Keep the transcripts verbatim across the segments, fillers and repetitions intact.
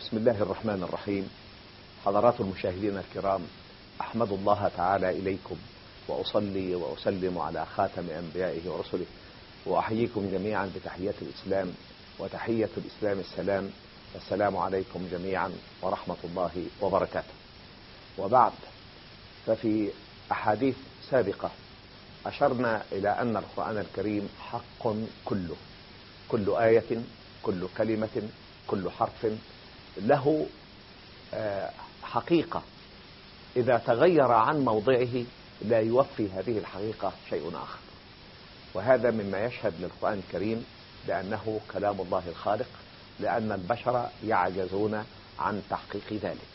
بسم الله الرحمن الرحيم. حضرات المشاهدين الكرام، أحمد الله تعالى إليكم وأصلي وأسلم على خاتم أنبيائه ورسله، وأحييكم جميعا بتحية الإسلام، وتحية الإسلام السلام. السلام عليكم جميعا ورحمة الله وبركاته. وبعد، ففي أحاديث سابقة أشرنا إلى أن القرآن الكريم حق كله، كل آية، كل كلمة، كل حرف له حقيقة، إذا تغير عن موضعه لا يوفي هذه الحقيقة شيء آخر. وهذا مما يشهد للقرآن الكريم بأنه كلام الله الخالق، لأن البشر يعجزون عن تحقيق ذلك.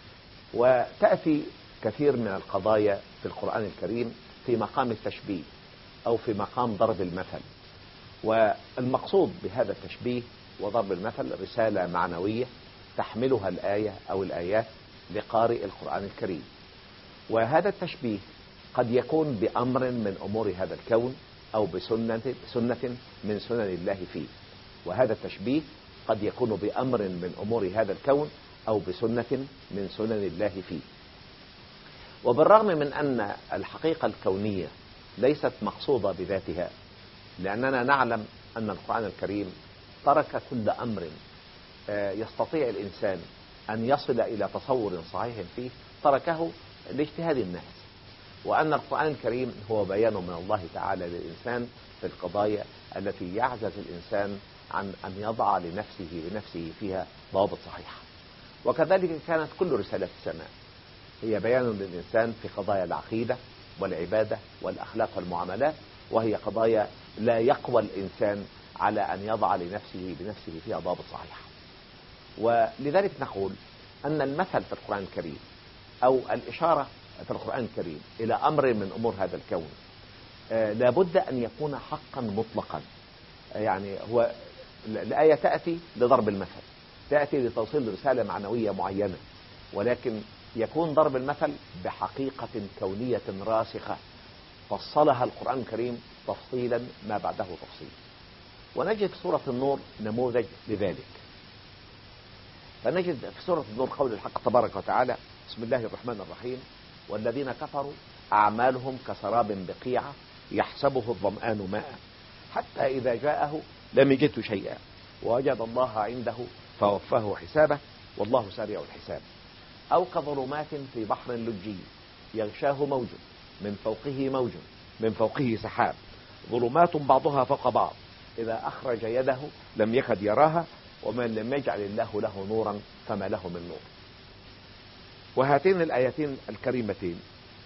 وتأتي كثير من القضايا في القرآن الكريم في مقام التشبيه أو في مقام ضرب المثل، والمقصود بهذا التشبيه وضرب المثل رسالة معنوية تحملها الآية أو الآيات لقارئ القرآن الكريم. وهذا التشبيه قد يكون بأمر من أمور هذا الكون أو بسنة سنة من سنن الله فيه، وهذا التشبيه قد يكون بأمر من أمور هذا الكون أو بسنة من سنن الله فيه. وبالرغم من أن الحقيقة الكونية ليست مقصودة بذاتها، لأننا نعلم أن القرآن الكريم ترك كل أمر يستطيع الإنسان أن يصل إلى تصور صحيح فيه، تركه لاجتهاد الناس، وأن القرآن الكريم هو بيان من الله تعالى للإنسان في القضايا التي يعجز الإنسان عن أن يضع لنفسه لنفسه فيها ضوابط صحيحة. وكذلك كانت كل رسالة السماء هي بيان للإنسان في قضايا العقيدة والعبادة والأخلاق والمعاملات، وهي قضايا لا يقوى الإنسان على أن يضع لنفسه بنفسه فيها ضوابط صحيحة. ولذلك نقول أن المثل في القرآن الكريم أو الإشارة في القرآن الكريم إلى أمر من أمور هذا الكون آه لابد أن يكون حقا مطلقا. آه يعني هو الآية تأتي لضرب المثل، تأتي لتوصيل رسالة معنوية معينة، ولكن يكون ضرب المثل بحقيقة كونية راسخة فصلها القرآن الكريم تفصيلا ما بعده تفصيل. ونجد في سورة النور نموذج لذلك. فنجد في سورة النور قول الحق تبارك وتعالى: بسم الله الرحمن الرحيم: والذين كفروا أعمالهم كسراب بقيعة يحسبه الظمآن ماء حتى إذا جاءه لم يجده شيئا ووجد الله عنده فوفاه حسابه والله سريع الحساب. أو كظلمات في بحر لجي يغشاه موج من فوقه موج من فوقه سحاب ظلمات بعضها فوق بعض إذا أخرج يده لم يكد يراها ومن لم يجعل الله له نورا فما له من نور. وهاتين الآيتين الكريمتين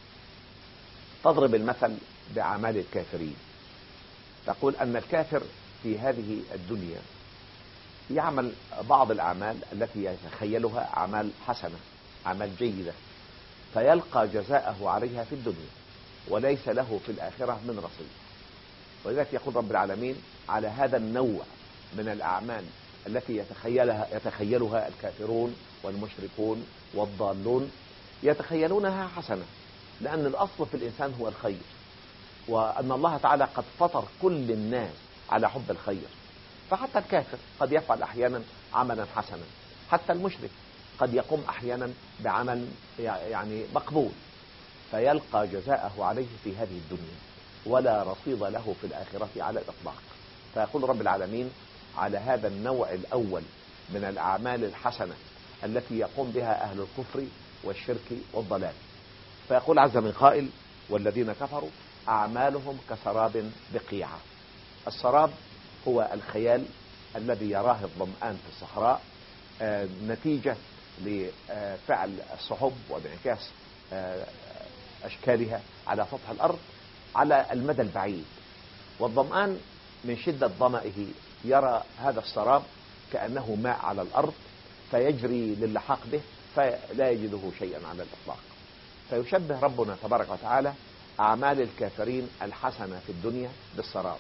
تضرب المثل بأعمال الكافرين. تقول أن الكافر في هذه الدنيا يعمل بعض الأعمال التي يتخيلها أعمال حسنة، أعمال جيدة، فيلقى جزاءه عليها في الدنيا وليس له في الآخرة من رصيد. ولذلك يقول رب العالمين: على هذا النوع من الأعمال التي يتخيلها, يتخيلها الكافرون والمشركون والضالون، يتخيلونها حسنة، لأن الأصل في الإنسان هو الخير، وأن الله تعالى قد فطر كل الناس على حب الخير. فحتى الكافر قد يفعل أحيانا عملا حسنا، حتى المشرك قد يقوم أحيانا بعمل يعني مقبول، فيلقى جزاءه عليه في هذه الدنيا ولا رصيد له في الآخرة على الإطلاق. فيقول رب العالمين: على هذا النوع الأول من الأعمال الحسنة التي يقوم بها أهل الكفر والشرك والضلال. فيقول عز من قائل: والذين كفروا أعمالهم كسراب بقيعة. السراب هو الخيال الذي يراه الظمآن في الصحراء آه نتيجة لفعل السحب وانعكاس آه أشكالها على سطح الأرض على المدى البعيد. والظمآن من شدة ظمئه يرى هذا السراب كأنه ماء على الأرض، فيجري للحاق به فلا يجده شيئا على الإطلاق. فيشبه ربنا تبارك وتعالى أعمال الكافرين الحسنة في الدنيا بالسراب،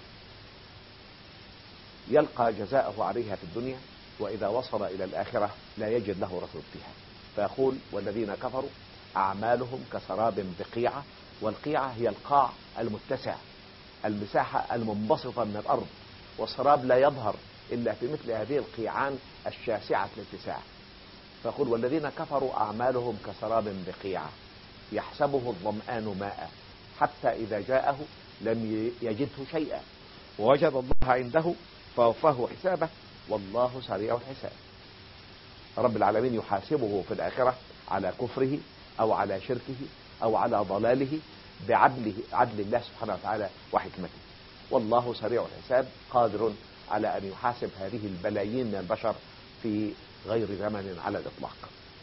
يلقى جزاءه عليها في الدنيا، وإذا وصل إلى الآخرة لا يجد له رصيد فيها. فيقول: والذين كفروا أعمالهم كسراب بقيعة. والقيعة هي القاع المتسع، المساحة المنبسطة من الأرض، والسراب لا يظهر إلا في مثل هذه القيعان الشاسعة الاتساع. فيقول والذين كفروا أعمالهم كسراب بقيعة يحسبه الظمآن ماء حتى إذا جاءه لم يجده شيئا ووجد الله عنده فوفاه حسابه والله سريع الحساب. رب العالمين يحاسبه في الآخرة على كفره أو على شركه أو على ضلاله بعدله، عدل الله سبحانه وتعالى وحكمته. والله سريع الحساب قادر على أن يحاسب هذه البلايين من البشر في غير زمن على الإطلاق.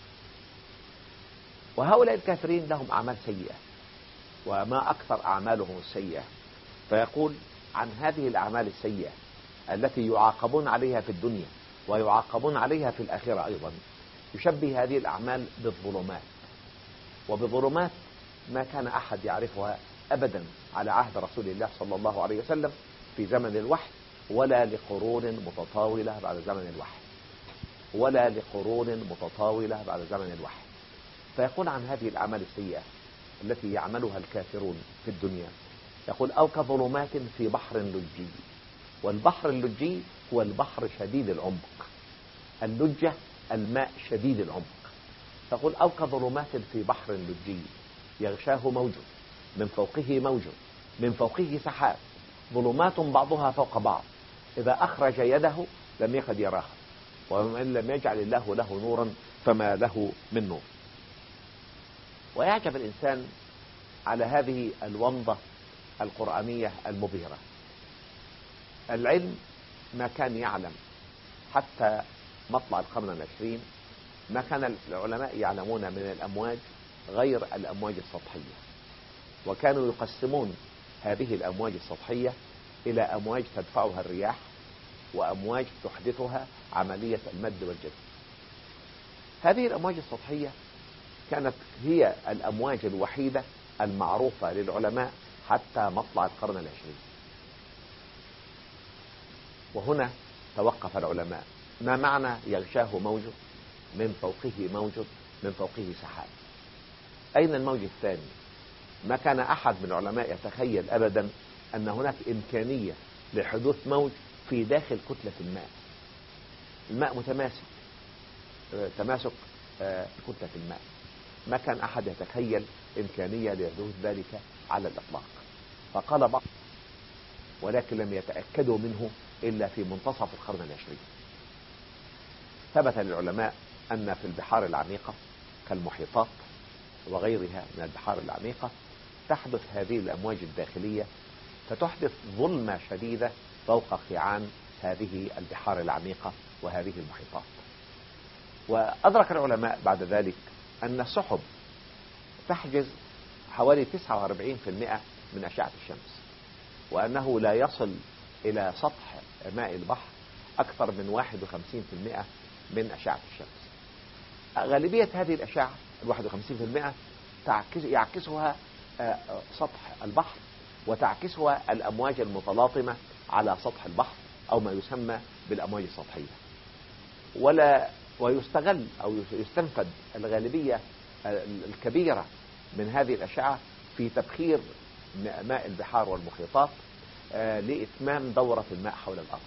وهؤلاء الكافرين لهم أعمال سيئة، وما أكثر أعمالهم السيئة. فيقول عن هذه الأعمال السيئة التي يعاقبون عليها في الدنيا ويعاقبون عليها في الآخرة أيضا، يشبه هذه الأعمال بالظلمات، وبظلمات ما كان أحد يعرفها أبدا على عهد رسول الله صلى الله عليه وسلم في زمن الوحي، ولا لقرون متطاولة بعد زمن الوحي ولا لقرون متطاولة بعد زمن الوحي. فيقول عن هذه الأعمال السيئة التي يعملها الكافرون في الدنيا، يقول أو كظلمات في بحر لجي. والبحر اللجي هو البحر شديد العمق، اللجة الماء شديد العمق. تقول أو كظلمات في بحر لجي يغشاه موج من فوقه موج من فوقه سحاب ظلمات بعضها فوق بعض إذا أخرج يده لم يكد يراها ومن لم يجعل الله له نورا فما له من نور. ويعجب الإنسان على هذه الومضة القرآنية المبهرة. العلم ما كان يعلم حتى مطلع القرن العشرين، ما كان العلماء يعلمون من الأمواج غير الأمواج السطحية، وكانوا يقسمون هذه الأمواج السطحية إلى أمواج تدفعها الرياح وأمواج تحدثها عملية المد والجزر. هذه الأمواج السطحية كانت هي الأمواج الوحيدة المعروفة للعلماء حتى مطلع القرن العشرين. وهنا توقف العلماء. ما معنى يغشاه موج من فوقه موج من فوقه سحاب؟ أين الموج الثاني؟ ما كان أحد من العلماء يتخيل أبدا أن هناك إمكانية لحدوث موج في داخل كتلة الماء. الماء متماسك، تماسك كتلة الماء. ما كان أحد يتخيل إمكانية لحدوث ذلك على الإطلاق. فقال بعض، ولكن لم يتأكدوا منه إلا في منتصف القرن العشرين. ثبت للعلماء أن في البحار العميقة كالمحيطات وغيرها من البحار العميقة تحدث هذه الأمواج الداخلية، فتحدث ظلمة شديدة فوق قيعان هذه البحار العميقة وهذه المحيطات. وأدرك العلماء بعد ذلك أن السحب تحجز حوالي تسعة وأربعين بالمئة من أشعة الشمس، وأنه لا يصل إلى سطح ماء البحر أكثر من واحد وخمسين بالمئة من أشعة الشمس. غالبية هذه الأشعة الواحد وخمسين بالمئة تعكس يعكسها سطح البحر، وتعكسها الأمواج المتلاطمة على سطح البحر أو ما يسمى بالأمواج السطحية. ولا ويستغل أو يستنفد الغالبية الكبيرة من هذه الأشعة في تبخير ماء البحار والمحيطات لإتمام دورة الماء حول الأرض.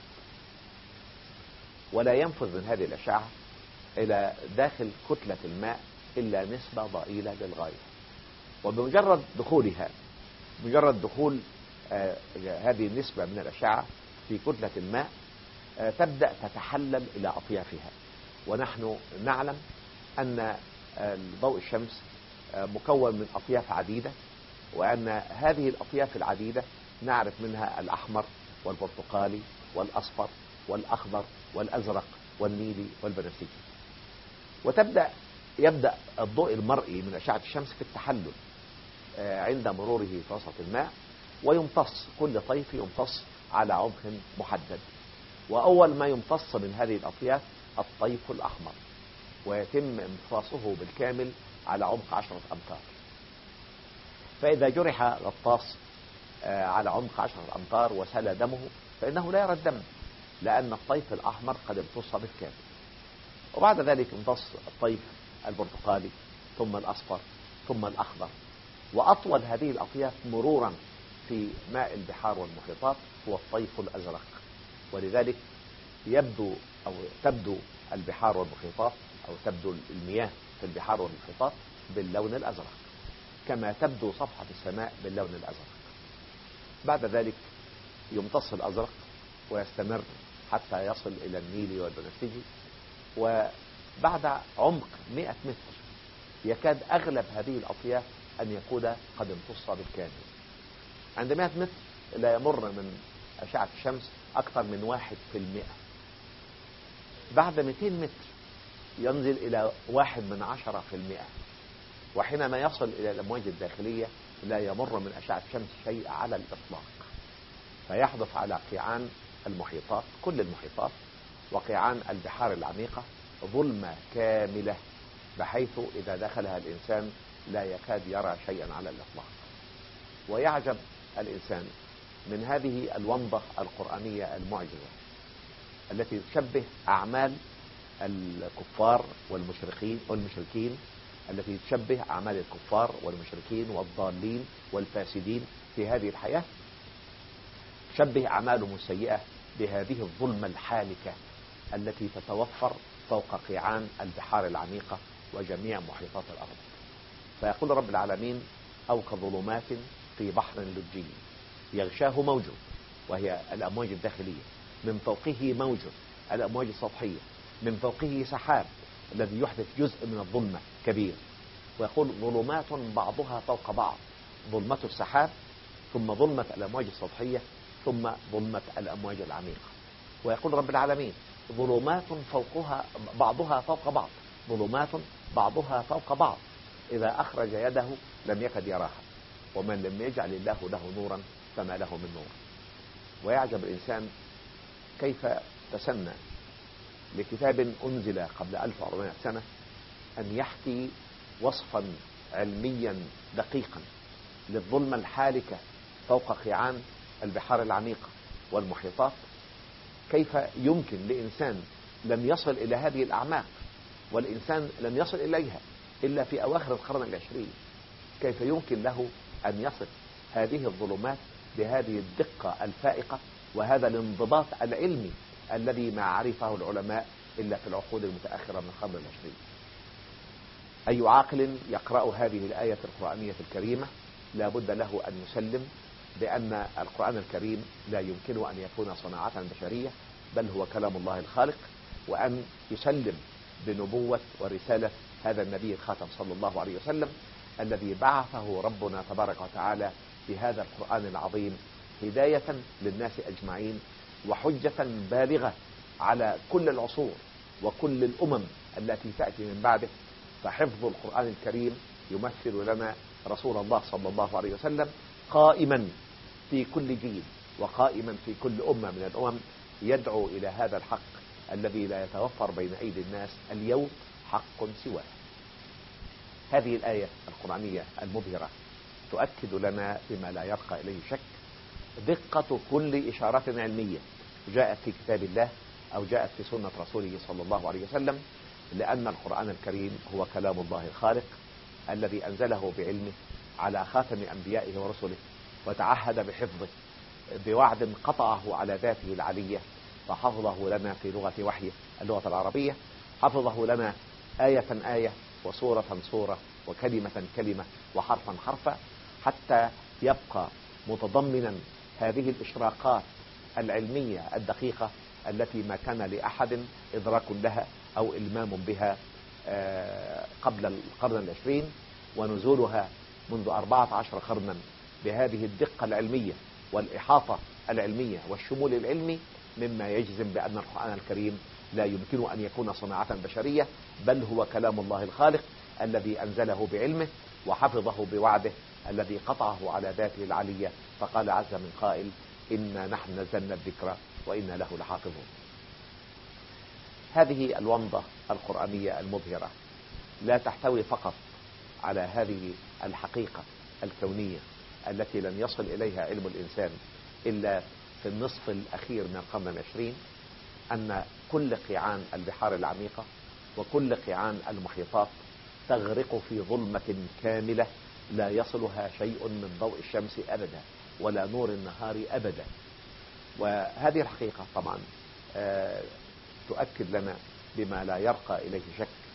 ولا ينفذ من هذه الأشعة إلى داخل كتلة الماء إلا نسبة ضئيلة للغاية. وبمجرد دخولها مجرد دخول آه هذه النسبة من الأشعة في كتلة الماء آه تبدأ تتحلل إلى أطيافها. ونحن نعلم أن آه ضوء الشمس آه مكون من أطياف عديدة، وأن هذه الأطياف العديدة نعرف منها الأحمر والبرتقالي والأصفر والأخضر والأزرق والنيلي والبنفسجي. وتبدأ يبدأ الضوء المرئي من أشعة الشمس في التحلل عند مروره في وسط الماء، ويمتص كل طيف يمتص على عمق محدد. وأول ما يمتص من هذه الأطياف الطيف الأحمر، ويتم امتصاصه بالكامل على عمق عشرة أمتار. فإذا جرح غطاس على عمق عشرة أمتار وسال دمه فإنه لا يرى الدم، لأن الطيف الأحمر قد امتص بالكامل. وبعد ذلك امتص الطيف البرتقالي ثم الأصفر ثم الأخضر. وأطول هذه الأطياف مرورا في ماء البحار والمحيطات هو الطيف الأزرق. ولذلك يبدو أو تبدو البحار والمحيطات أو تبدو المياه في البحار والمحيطات باللون الأزرق، كما تبدو صفحة السماء باللون الأزرق. بعد ذلك يمتص الأزرق ويستمر حتى يصل إلى النيل والبنفسجي، وبعد عمق مئة متر يكاد أغلب هذه الأطياف أن يكون قد امتص بالكامل. عند مئة متر لا يمر من أشعة الشمس أكثر من واحد في المئة. بعد مئتين متر ينزل إلى واحد من عشرة في المئة، وحينما يصل إلى الأمواج الداخلية لا يمر من أشعة الشمس شيء على الإطلاق، فيحدث على قيعان المحيطات، كل المحيطات وقيعان البحار العميقة، ظلمة كاملة بحيث إذا دخلها الإنسان لا يكاد يرى شيئا على الإطلاق. ويعجب الإنسان من هذه الومضة القرآنية المعجزة التي تشبه أعمال الكفار والمشركين والمشركين التي تشبه أعمال الكفار والمشركين والضالين والفاسدين في هذه الحياة، تشبه أعمالهم السيئة بهذه الظلمة الحالكة التي تتوفر فوق قيعان البحار العميقة وجميع محيطات الأرض. فيقول رب العالمين: أو كظلمات في بحر لجي يغشاه موج، وهي الأمواج الداخلية، من فوقه موج الأمواج السطحية، من فوقه سحاب الذي يحدث جزء من الظلمة كبير. ويقول ظلمات بعضها فوق بعض، ظلمة السحاب ثم ظلمة الأمواج السطحية ثم ظلمة الأمواج العميقة. ويقول رب العالمين: ظلمات فوقها بعضها فوق بعض، ظلمات بعضها فوق بعض، إذا أخرج يده لم يكد يراها، ومن لم يجعل الله له نورا فما له من نور. ويعجب الإنسان كيف تسنى لكتاب أنزل قبل ألف وأربعمائة سنة أن يحكي وصفا علميا دقيقا للظلمة الحالكة فوق قيعان البحار العميقة والمحيطات. كيف يمكن لإنسان لم يصل إلى هذه الأعماق، والإنسان لم يصل إليها إلا في أواخر القرن العشرين، كيف يمكن له أن يصف هذه الظلمات بهذه الدقة الفائقة وهذا الانضباط العلمي الذي ما عرفه العلماء إلا في العقود المتأخرة من القرن العشرين؟ أي عاقل يقرأ هذه الآية القرآنية الكريمة لا بد له أن يسلم بأن القرآن الكريم لا يمكن أن يكون صناعة بشرية، بل هو كلام الله الخالق، وأن يسلم بنبوة ورسالة هذا النبي الخاتم صلى الله عليه وسلم الذي بعثه ربنا تبارك وتعالى بهذا القرآن العظيم هداية للناس أجمعين وحجة بالغة على كل العصور وكل الأمم التي تأتي من بعده. فحفظ القرآن الكريم يمثل لنا رسول الله صلى الله عليه وسلم قائما في كل جيل وقائما في كل أمة من الأمم يدعو إلى هذا الحق الذي لا يتوفر بين أيدي الناس اليوم حق سواه. هذه الآية القرآنية المبهرة تؤكد لنا بما لا يرقى إليه شك دقة كل إشارة علمية جاءت في كتاب الله أو جاءت في سنة رسوله صلى الله عليه وسلم، لأن القرآن الكريم هو كلام الله الخالق الذي أنزله بعلمه على خاتم أنبيائه ورسله، وتعهد بحفظه بوعد قطعه على ذاته العلية، فحفظه لنا في لغة وحيه اللغة العربية، حفظه لنا آية آية وسورة سورة وكلمة كلمة وحرفا حرفا، حتى يبقى متضمنا هذه الإشراقات العلمية الدقيقة التي ما كان لأحد إدراك لها أو إلمام بها قبل القرن العشرين، ونزولها منذ أربعة عشر قرنا بهذه الدقة العلمية والإحاطة العلمية والشمول العلمي، مما يجزم بأن القرآن الكريم لا يمكن أن يكون صناعة بشرية، بل هو كلام الله الخالق الذي أنزله بعلمه وحفظه بوعده الذي قطعه على ذاته العلية، فقال عز من قائل: إنا نحن نزلنا الذكر وإنا له لحافظون. هذه الومضة القرآنية المبهرة لا تحتوي فقط على هذه الحقيقة الكونية التي لم يصل إليها علم الإنسان إلا في النصف الأخير من القرن العشرين، أن كل قيعان البحار العميقة وكل قيعان المحيطات تغرق في ظلمة كاملة لا يصلها شيء من ضوء الشمس أبدا ولا نور النهار أبدا. وهذه الحقيقة طبعا تؤكد لنا بما لا يرقى إليه شك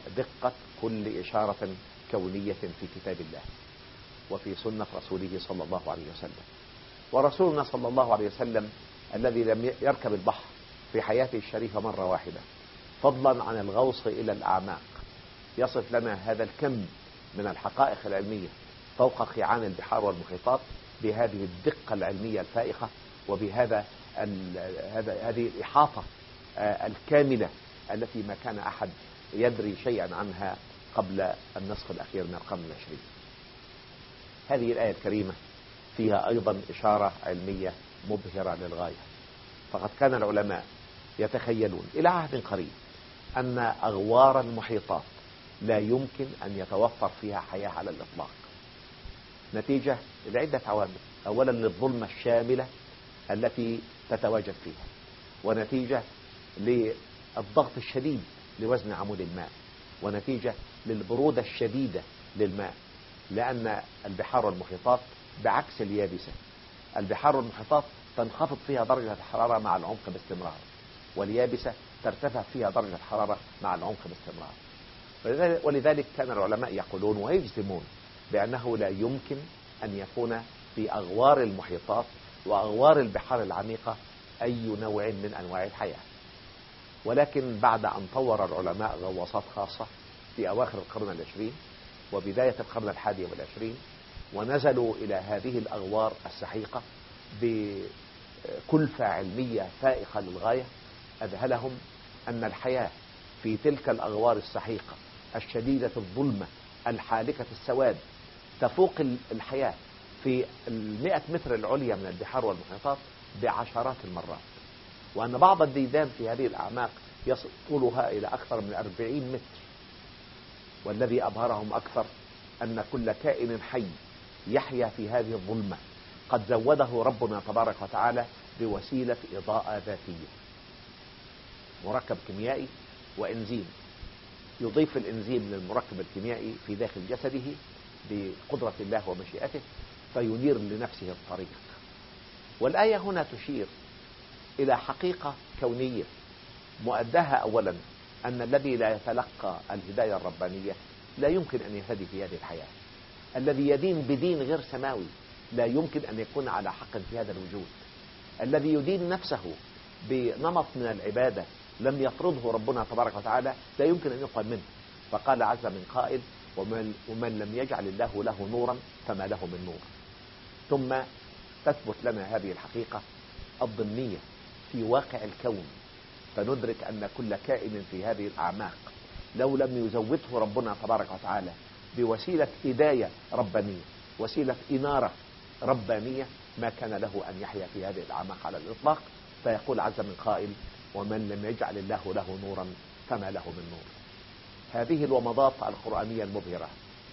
دقة كل إشارة كونية في كتاب الله وفي سنة رسوله صلى الله عليه وسلم. ورسولنا صلى الله عليه وسلم الذي لم يركب البحر في حياته الشريفة مرة واحدة، فضلا عن الغوص إلى الأعماق، يصف لنا هذا الكم من الحقائق العلمية فوق قيعان البحار والمحيطات بهذه الدقة العلمية الفائقة، وبهذا هذا هذه الإحاطة الكاملة التي ما كان أحد يدري شيئا عنها قبل النصف الأخير من القرن العشرين. هذه الآية الكريمة فيها أيضا إشارة علمية مبهرة للغاية، فقد كان العلماء يتخيلون إلى عهد قريب أن أغوار المحيطات لا يمكن أن يتوفر فيها حياة على الإطلاق، نتيجة لعدة عوامل. أولا للظلمة الشاملة التي تتواجد فيها، ونتيجة للضغط الشديد لوزن عمود الماء، ونتيجة للبرودة الشديدة للماء، لأن البحار والمحيطات بعكس اليابسة، البحار والمحيطات تنخفض فيها درجة الحرارة مع العمق باستمرار، واليابسة ترتفع فيها درجة الحرارة مع العمق باستمرار. ولذلك كان العلماء يقولون ويجزمون بأنه لا يمكن أن يكون في أغوار المحيطات وأغوار البحار العميقة أي نوع من أنواع الحياة. ولكن بعد أن طور العلماء غواصات خاصة في أواخر القرن العشرين وبداية القرن الحادي والعشرين، ونزلوا إلى هذه الأغوار السحيقة بكلفة علمية فائقة للغاية، أذهلهم أن الحياة في تلك الأغوار السحيقة الشديدة الظلمة الحالكة السواد تفوق الحياة في المئة متر العليا من البحار والمحيطات بعشرات المرات، وأن بعض الديدان في هذه الأعماق يصل طولها إلى أكثر من أربعين متر. والذي أبهرهم أكثر أن كل كائن حي يحيا في هذه الظلمة قد زوده ربنا تبارك وتعالى بوسيلة إضاءة ذاتية، مركب كيميائي وإنزيم، يضيف الإنزيم للمركب الكيميائي في داخل جسده بقدرة الله ومشيئته فينير لنفسه الطريق. والآية هنا تشير إلى حقيقة كونية مؤداها أولا أن الذي لا يتلقى الهداية الربانية لا يمكن أن يهتدي في هذه الحياة، الذي يدين بدين غير سماوي لا يمكن أن يكون على حق في هذا الوجود، الذي يدين نفسه بنمط من العبادة لم يفرضه ربنا تبارك وتعالى لا يمكن أن يقبل منه. فقال عز من قائل ومن, ومن لم يجعل الله له نورا فما له من نور. ثم تثبت لنا هذه الحقيقة الضمنية في واقع الكون، فندرك أن كل كائن في هذه الأعماق لو لم يزوده ربنا تبارك وتعالى بوسيلة هداية ربانية، وسيلة إنارة ربانية، ما كان له أن يحيا في هذه الأعماق على الإطلاق. فيقول عز من قائل ومن لم يجعل الله له نورا فما له من نور. هذه الومضات القرآنية المبهرة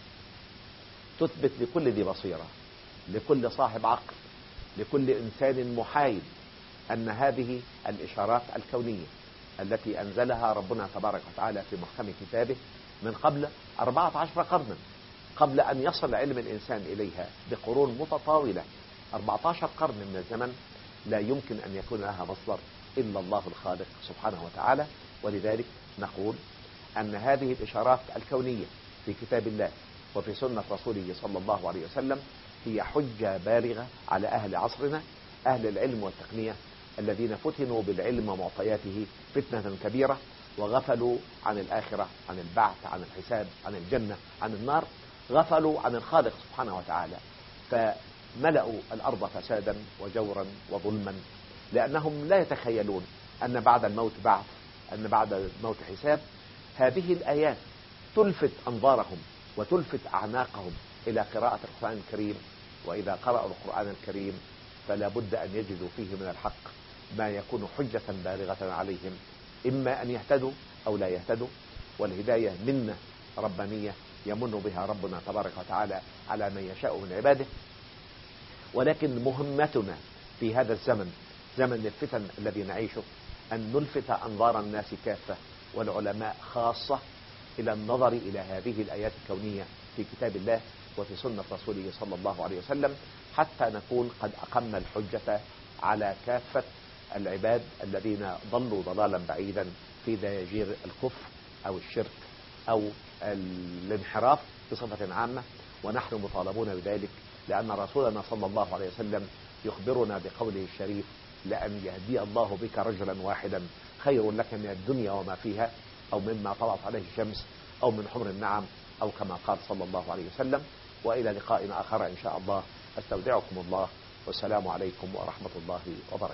تثبت لكل ذي بصيرة، لكل صاحب عقل، لكل إنسان محايد أن هذه الإشارات الكونية التي أنزلها ربنا تبارك وتعالى في محكم كتابه من قبل أربعة عشر قرنا، قبل أن يصل علم الإنسان إليها بقرون متطاولة، أربعة عشر قرن من الزمن، لا يمكن أن يكون لها مصدر إلا الله الخالق سبحانه وتعالى. ولذلك نقول أن هذه الإشارات الكونية في كتاب الله وفي سنة رسوله صلى الله عليه وسلم هي حجة بالغة على أهل عصرنا، أهل العلم والتقنية الذين فتنوا بالعلم ومعطياته فتنة كبيرة، وغفلوا عن الآخرة، عن البعث، عن الحساب، عن الجنة، عن النار، غفلوا عن الخالق سبحانه وتعالى، فملأوا الأرض فسادا وجورا وظلما، لأنهم لا يتخيلون أن بعد الموت بعث، أن بعد الموت حساب. هذه الآيات تلفت أنظارهم وتلفت أعناقهم إلى قراءة القرآن الكريم، وإذا قرأوا القرآن الكريم فلا بد أن يجدوا فيه من الحق ما يكون حجة بالغة عليهم، إما أن يهتدوا أو لا يهتدوا. والهداية منة ربانية يمن بها ربنا تبارك وتعالى على من يشاء من عباده. ولكن مهمتنا في هذا الزمن، زمن الفتن الذي نعيشه، أن نلفت أنظار الناس كافة والعلماء خاصة إلى النظر إلى هذه الآيات الكونية في كتاب الله وفي سنة رسوله صلى الله عليه وسلم، حتى نكون قد أقمنا الحجة على كافة العباد الذين ضلوا ضلالا بعيدا في دياجير الكفر أو الشرك أو الانحراف بصفة عامة، ونحن مطالبون بذلك، لأن رسولنا صلى الله عليه وسلم يخبرنا بقوله الشريف: لأن يهدي الله بك رجلا واحدا خير لك من الدنيا وما فيها، أو مما طلعت عليه الشمس، أو من حمر النعم، أو كما قال صلى الله عليه وسلم. وإلى لقاء آخر إن شاء الله، أستودعكم الله، والسلام عليكم ورحمة الله وبركاته.